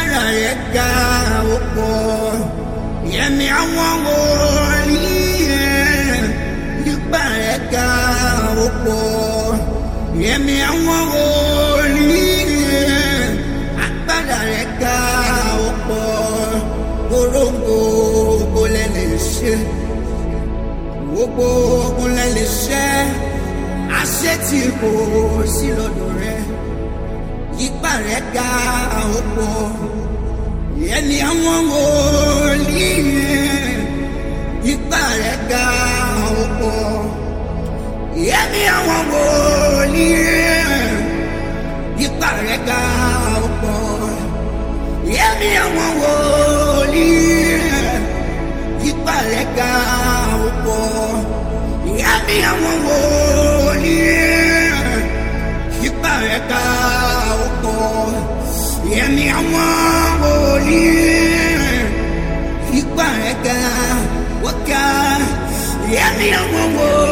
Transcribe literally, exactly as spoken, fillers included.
agbára rẹ̀ ga ó pọ̀, ẹ̀mí àwọn wòlíì ipá rẹ̀ ga ó pọ̀, ẹ̀mí àwọn wòlíì agbára rẹ̀ ga ó pọ̀, gbogbo kò lè lè ṣe, gbogbo kò lè lè ṣe, àṣẹ tí kò sí lọ́dọ̀ rẹ̀, ipá rẹ̀ ga ó pọ̀, ẹ̀mí àwọn wòlíì ipá rẹ̀ ga ó pọ̀, ẹ̀mí àwọn wòlíì ipá rẹ̀ ga ó pọ̀, ẹ̀mí àwọn wòlíì ipá rẹ̀ ga ó pọ̀, ẹ̀mí àwọn wòlíì ipá rẹ̀ ga ó pọ̀, ẹ̀mí àwọn wòlíì ipá rẹ̀ ga ó ga, ẹ̀mí àwọn wòlíì.